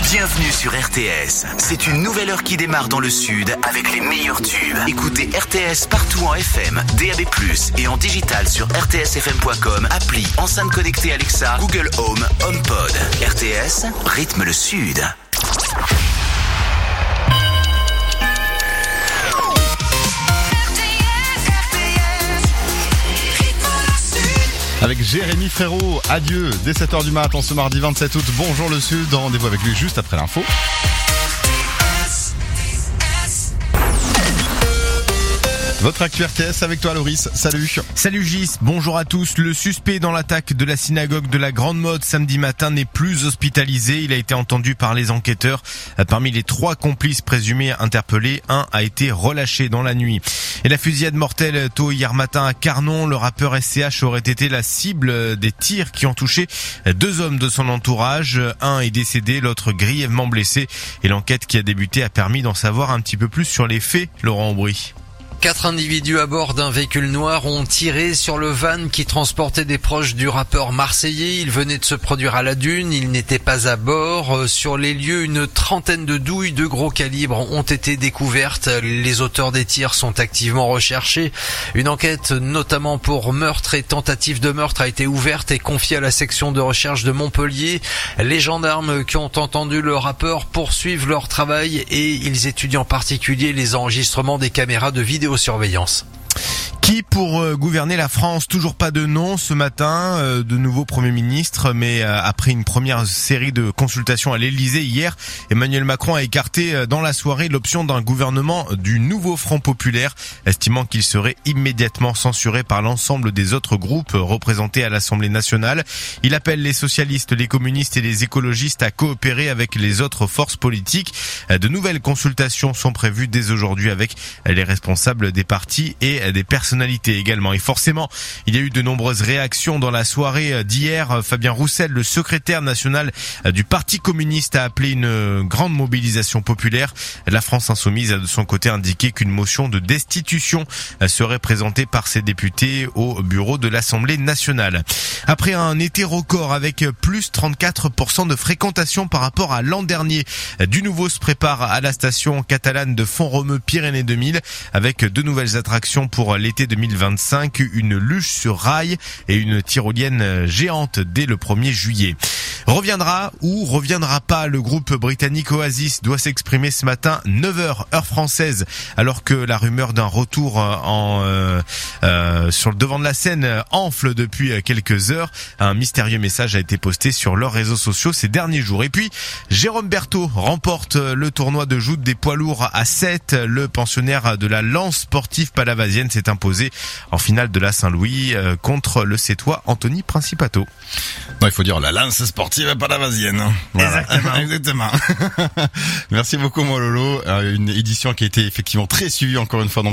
Bienvenue sur RTS. C'est une nouvelle heure qui démarre dans le sud avec les meilleurs tubes. Écoutez RTS partout en FM, DAB+, et en digital sur rtsfm.com, appli, enceinte connectée Alexa, Google Home, HomePod. RTS, rythme le sud. Avec Jérémy Frérot, adieu, dès 7h du matin ce mardi 27 août. Bonjour le Sud, rendez-vous avec lui juste après l'info. Votre actu RTS avec toi Loris, salut. Salut Gis, bonjour à tous. Le suspect dans l'attaque de la synagogue de la Grande Motte samedi matin n'est plus hospitalisé. Il a été entendu par les enquêteurs. Parmi les 3 complices présumés interpellés, un a été relâché dans la nuit. Et la fusillade mortelle tôt hier matin à Carnon, le rappeur SCH aurait été la cible des tirs qui ont touché 2 hommes de son entourage. Un est décédé, l'autre grièvement blessé. Et l'enquête qui a débuté a permis d'en savoir un petit peu plus sur les faits, Laurent Aubry. 4 individus à bord d'un véhicule noir ont tiré sur le van qui transportait des proches du rappeur marseillais. Il venait de se produire à la Dune, il n'était pas à bord. Sur les lieux, une trentaine de douilles de gros calibre ont été découvertes. Les auteurs des tirs sont activement recherchés. Une enquête, notamment pour meurtre et tentative de meurtre, a été ouverte et confiée à la section de recherche de Montpellier. Les gendarmes qui ont entendu le rappeur poursuivent leur travail et ils étudient en particulier les enregistrements des caméras de vidéosurveillance. Qui pour gouverner la France? Toujours pas de nom ce matin, de nouveau Premier ministre, mais après une première série de consultations à l'Elysée hier, Emmanuel Macron a écarté dans la soirée l'option d'un gouvernement du nouveau Front Populaire, estimant qu'il serait immédiatement censuré par l'ensemble des autres groupes représentés à l'Assemblée nationale. Il appelle les socialistes, les communistes et les écologistes à coopérer avec les autres forces politiques. De nouvelles consultations sont prévues dès aujourd'hui avec les responsables des partis et des personnalités également. Et forcément, il y a eu de nombreuses réactions dans la soirée d'hier. Fabien Roussel, le secrétaire national du Parti communiste, a appelé une grande mobilisation populaire. La France insoumise a de son côté indiqué qu'une motion de destitution serait présentée par ses députés au bureau de l'Assemblée nationale. Après un été record avec plus 34% de fréquentation par rapport à l'an dernier, du nouveau se prépare à la station catalane de Font-Romeu Pyrénées 2000 avec 2 nouvelles attractions pour l'été 2025, une luge sur rail et une tyrolienne géante dès le 1er juillet. Reviendra ou reviendra pas, le groupe britannique Oasis doit s'exprimer ce matin 9h heure française, alors que la rumeur d'un retour sur le devant de la scène enfle depuis quelques heures. Un mystérieux message a été posté sur leurs réseaux sociaux ces derniers jours. Et puis Jérôme Berthaud remporte le tournoi de joute des poids lourds à 7. Le pensionnaire de la Lance sportive palavasienne s'est imposé en finale de la Saint-Louis contre le Sétois Anthony Principato. Non, il faut dire la Lance sportive palavasienne. Voilà. Exactement. Merci beaucoup, moi Lolo. Une édition qui a été effectivement très suivie encore une fois dans